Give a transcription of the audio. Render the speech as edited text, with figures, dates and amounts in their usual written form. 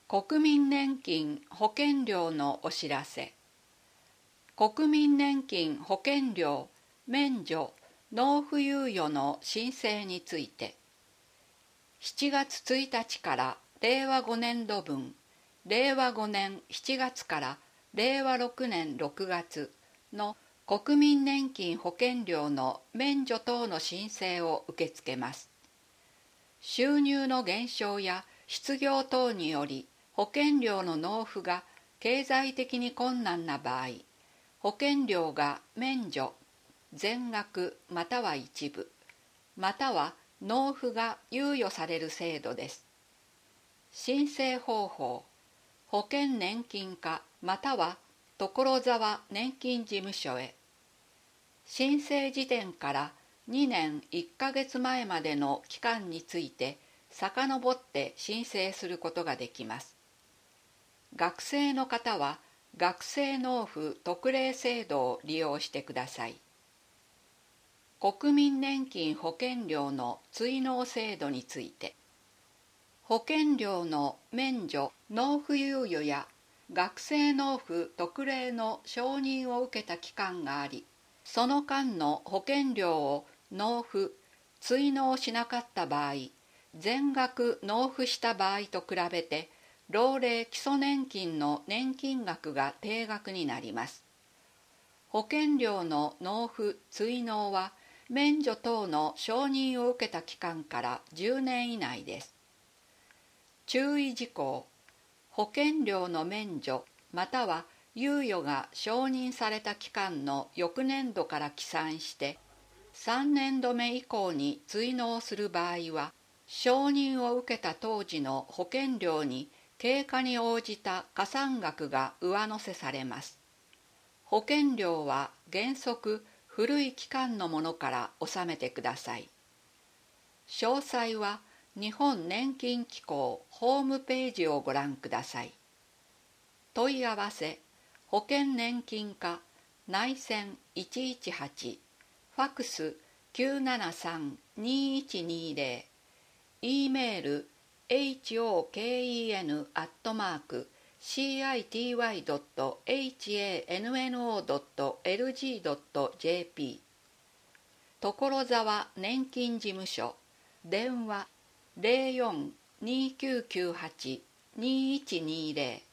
国民年金保険料のお知らせ。国民年金保険料免除納付猶予の申請について、7月1日から令和5年度分、令和5年7月から令和6年6月の国民年金保険料の免除等の申請を受け付けます。収入の減少や失業等により保険料の納付が経済的に困難な場合、保険料が免除、全額または一部、または納付が猶予される制度です。申請方法、保険年金課または所沢年金事務所へ。申請時点から2年1ヶ月前までの期間について遡って申請することができます。学生の方は学生納付特例制度を利用してください。国民年金保険料の追納制度について、保険料の免除納付猶予や学生納付特例の承認を受けた期間があり、その間の保険料を納付・追納しなかった場合、全額納付した場合と比べて老齢基礎年金の年金額が定額になります。保険料の納付・追納は免除等の承認を受けた期間から10年以内です。注意事項、保険料の免除または猶予が承認された期間の翌年度から起算して3年度目以降に追納する場合は、承認を受けた当時の保険料に経過に応じた加算額が上乗せされます。保険料は原則古い期間のものから納めてください。詳細は日本年金機構ホームページをご覧ください。問い合わせ、保険年金課内線118、ファクス 973-2120、E メール hoken.city.hanno.lg.jp 所沢年金事務所電話 04-2998-2120